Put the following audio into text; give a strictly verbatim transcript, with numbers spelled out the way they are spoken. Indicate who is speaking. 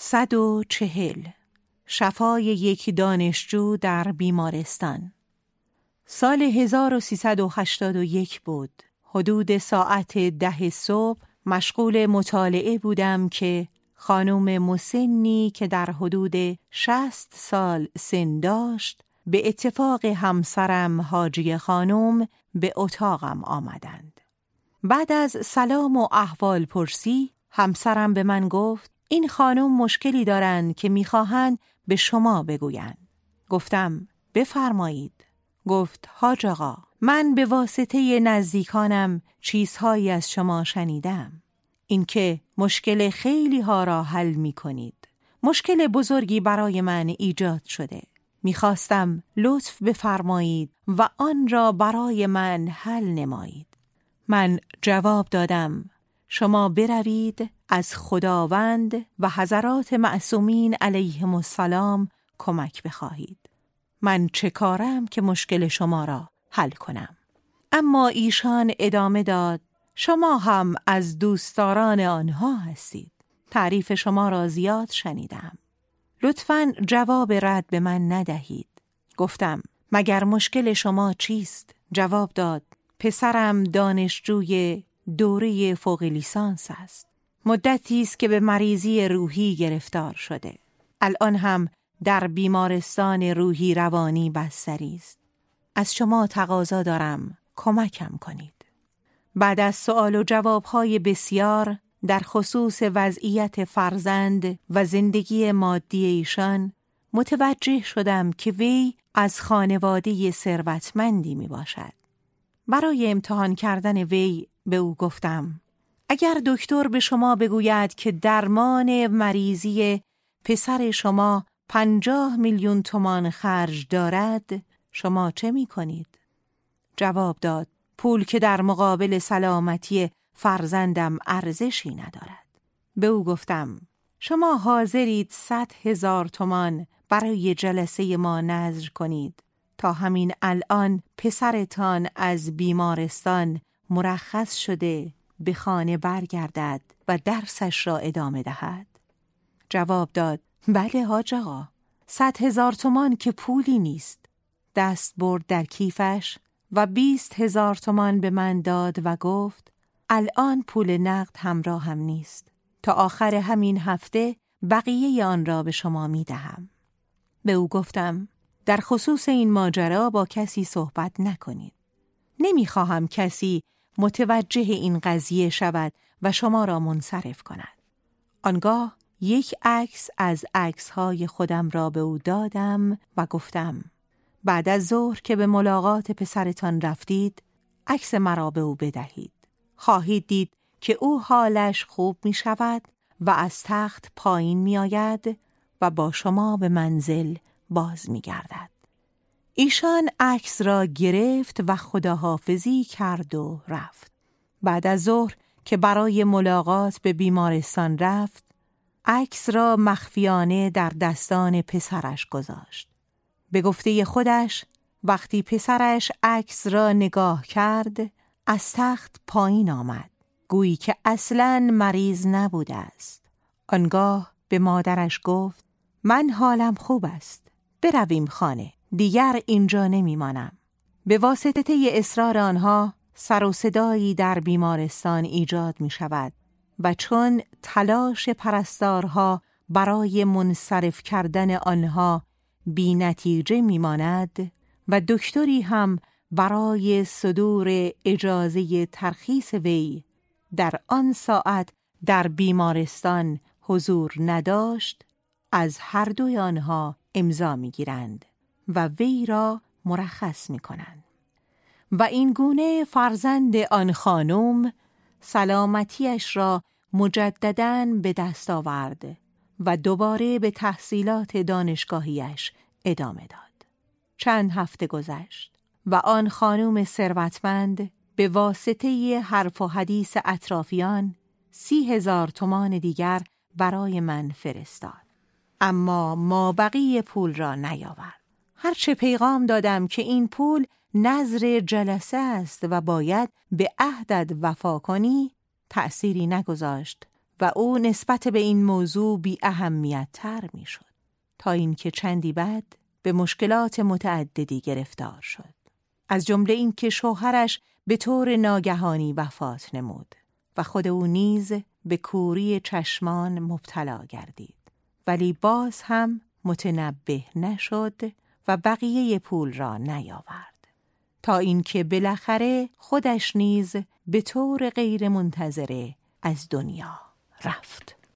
Speaker 1: صد و چهل. شفای یک دانشجو در بیمارستان. سال هزار و سیصد و هشتاد و یک بود. حدود ساعت ده صبح مشغول مطالعه بودم که خانم مسنی که در حدود شصت سال سن داشت به اتفاق همسرم حاجی خانم به اتاقم آمدند. بعد از سلام و احوال پرسی همسرم به من گفت این خانم مشکلی دارند که میخواهند به شما بگویند. گفتم بفرمایید. گفت حاج آقا، من به واسطه نزدیکانم چیزهایی از شما شنیدم. اینکه مشکل خیلی ها را حل می کنید. مشکل بزرگی برای من ایجاد شده. میخواستم لطف بفرمایید و آن را برای من حل نمایید. من جواب دادم شما بروید از خداوند و حضرات معصومین علیهم السلام کمک بخواهید. من چه کارم که مشکل شما را حل کنم؟ اما ایشان ادامه داد شما هم از دوستداران آنها هستید. تعریف شما را زیاد شنیدم. لطفاً جواب رد به من ندهید. گفتم مگر مشکل شما چیست؟ جواب داد پسرم دانشجوی دوره فوق لیسانس است. مدتی است که به مریضی روحی گرفتار شده. الان هم در بیمارستان روحی روانی بستری است. از شما تقاضا دارم کمکم کنید. بعد از سوال و جوابهای بسیار در خصوص وضعیت فرزند و زندگی مادی ایشان متوجه شدم که وی از خانواده ثروتمندی می باشد. برای امتحان کردن وی به او گفتم اگر دکتر به شما بگوید که درمان مریضی پسر شما پنجاه میلیون تومان خرج دارد شما چه می کنید؟ جواب داد پول که در مقابل سلامتی فرزندم ارزشی ندارد. به او گفتم شما حاضرید صد هزار تومان برای جلسه ما نذر کنید تا همین الان پسرتان از بیمارستان مرخص شده به خانه برگردد و درسش را ادامه دهد؟ جواب داد بله حاج آقا، صد هزار تومان که پولی نیست. دست برد در کیفش و بیست هزار تومان به من داد و گفت الان پول نقد همراه هم نیست. تا آخر همین هفته بقیه آن را به شما می دهم. به او گفتم در خصوص این ماجرا با کسی صحبت نکنید. نمی خواهم کسی متوجه این قضیه شود و شما را منصرف کند. آنگاه یک عکس از عکس‌های خودم را به او دادم و گفتم بعد از ظهر که به ملاقات پسرتان رفتید عکس مرا به او بدهید. خواهید دید که او حالش خوب می شود و از تخت پایین می آید و با شما به منزل باز می گردد. ایشان عکس را گرفت و خداحافظی کرد و رفت. بعد از ظهر که برای ملاقات به بیمارستان رفت عکس را مخفیانه در دستان پسرش گذاشت. به گفته خودش وقتی پسرش عکس را نگاه کرد از تخت پایین آمد، گویی که اصلاً مریض نبوده است. آنگاه به مادرش گفت من حالم خوب است، برویم خانه، دیگر اینجا نمیمانم. به واسطه اصرار آنها سر و صدایی در بیمارستان ایجاد می شود و چون تلاش پرستارها برای منصرف کردن آنها بی نتیجه می ماند و دکتری هم برای صدور اجازه ترخیص وی در آن ساعت در بیمارستان حضور نداشت، از هر دوی آنها امضا می گیرند و وی را مرخص می کنند. و این گونه فرزند آن خانم سلامتیش را مجدداً به دست آورد و دوباره به تحصیلات دانشگاهیش ادامه داد. چند هفته گذشت و آن خانم ثروتمند به واسطه حرف و حدیث اطرافیان سی هزار تومان دیگر برای من فرستاد. اما ما بقیه پول را نیاورد. هرچه پیغام دادم که این پول نذر جلسه است و باید به عهدت وفا کنی، تأثیری نگذاشت و او نسبت به این موضوع بی اهمیت تر می شد تا اینکه چندی بعد به مشکلات متعددی گرفتار شد. از جمله این که شوهرش به طور ناگهانی وفات نمود و خود او نیز به کوری چشمان مبتلا گردید، ولی باز هم متنبه نشد و بقیه پول را نیاورد، تا اینکه بالاخره خودش نیز به طور غیر منتظره از دنیا رفت.